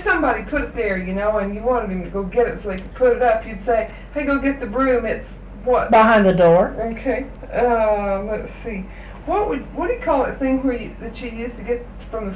somebody put it there, and you wanted him to go get it so they could put it up, you'd say, hey, go get the broom. It's what? Behind the door. Okay. Let's see. What do you call that thing that you used to get from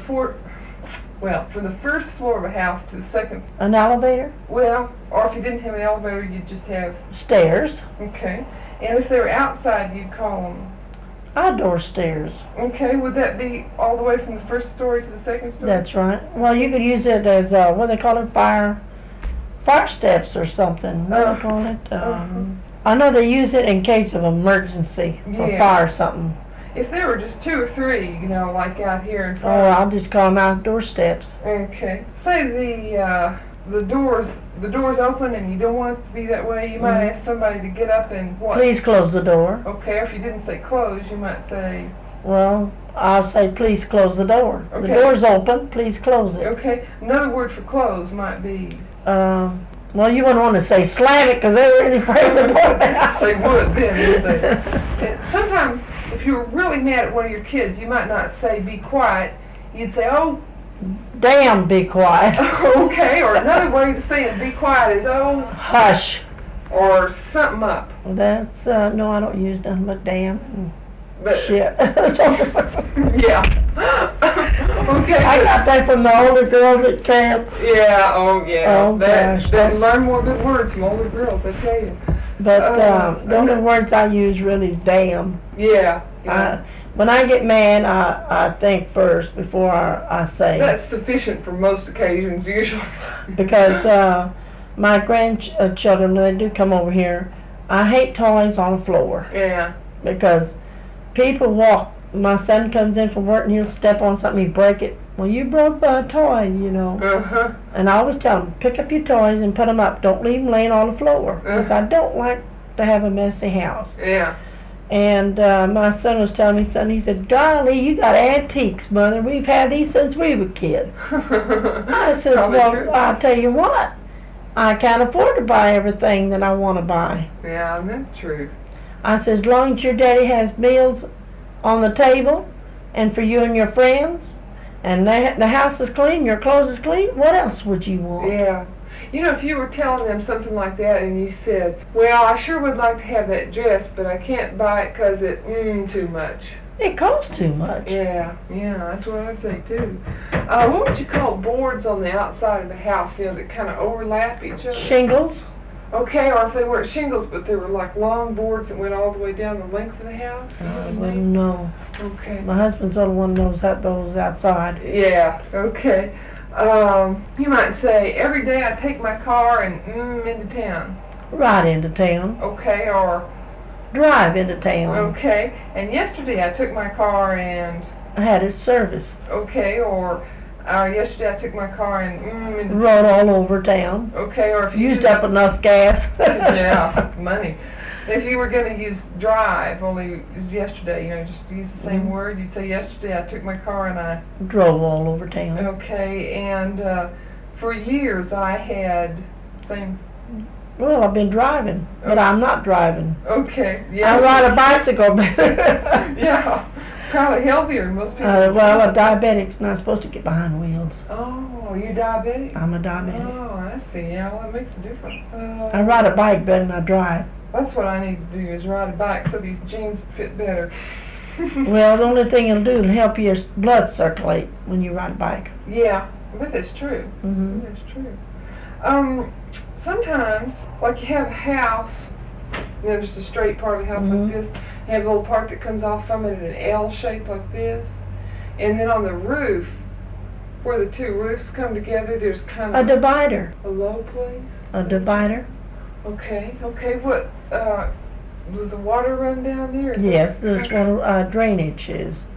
from the first floor of a house to the second? An elevator? Well, or if you didn't have an elevator, you'd just have... Stairs. Okay. And if they were outside, you'd call them... Outdoor stairs. Okay, would that be all the way from the first story to the second story? That's right. Well, you could use it as, what do they call it, fire steps or something. What do they call it? I know they use it in case of emergency or fire or something. If there were just 2 or 3, like out here in Oh, front. I'll just call them outdoor steps. Okay. Say the door's open and you don't want it to be that way, you might ask somebody to get up and what? Please close the door. Okay, if you didn't say close, you might say... Well, I'll say please close the door. Okay. The door's open, please close it. Okay, another word for close might be... Well, you wouldn't want to say slam it because they were really afraid of the door down. They would then, wouldn't they? Sometimes, if you were really mad at one of your kids, you might not say be quiet. You'd say, oh... Damn, be quiet. Okay, or another way to say be quiet is, oh... Hush. Or something up. That's, no, I don't use nothing but damn. But, shit. Yeah. Okay. I got that from the older girls at camp. Yeah, oh yeah. Oh gosh. They learn more good words from older girls, I tell you. But the only words I use really is damn. Yeah. When I get mad, I think first before I say. That's sufficient for most occasions, usually. Because my grandchildren, they do come over here. I hate toys on the floor. Yeah. Because people walk. My son comes in from work and he'll step on something, he'll break it. Well, you broke my toy, Uh-huh. And I always tell them, pick up your toys and put them up. Don't leave them laying on the floor. Because I don't like to have a messy house. Yeah. And my son was telling me something. He said, golly, you got antiques, Mother. We've had these since we were kids. I said, well, true. I'll tell you what. I can't afford to buy everything that I want to buy. Yeah, that's true. I said, as long as your daddy has meals on the table and for you and your friends, and the house is clean, your clothes is clean, what else would you want? Yeah. If you were telling them something like that and you said, well, I sure would like to have that dress, but I can't buy it because too much. It costs too much. Yeah, that's what I'd say too. What would you call boards on the outside of the house, that kind of overlap each other? Shingles. Okay, or if they weren't shingles, but they were like long boards that went all the way down the length of the house? I wouldn't know. Okay. My husband's the only one who knows those outside. Yeah, okay. You might say, every day I take my car and into town. Ride into town. Okay, or... Drive into town. Okay, and yesterday I took my car and... I had it serviced. Okay, or yesterday I took my car and into rode all over town. Okay, or if you used up enough gas. Yeah, money. If you were going to use drive, only yesterday, just use the same word, you'd say yesterday I took my car and I... drove all over town. Okay, and for years I had same... Well, I've been driving, but I'm not driving. Okay, yeah. I ride a bicycle. Yeah, probably healthier than most people. Well, a diabetic's not supposed to get behind wheels. Oh, you're diabetic? I'm a diabetic. Oh, I see. Yeah, well, that makes a difference. I ride a bike better than I drive. That's what I need to do, is ride a bike so these jeans fit better. Well, the only thing it'll do is help your blood circulate when you ride a bike. Yeah, but that's true. Mm-hmm. That's true. Sometimes, like you have a house, just a straight part of the house like this, you have a little part that comes off from it in an L shape like this, and then on the roof, where the two roofs come together, there's kind of... A divider. A low place? A divider. Okay, what, does the water run down there? Yes, there's what drainage is.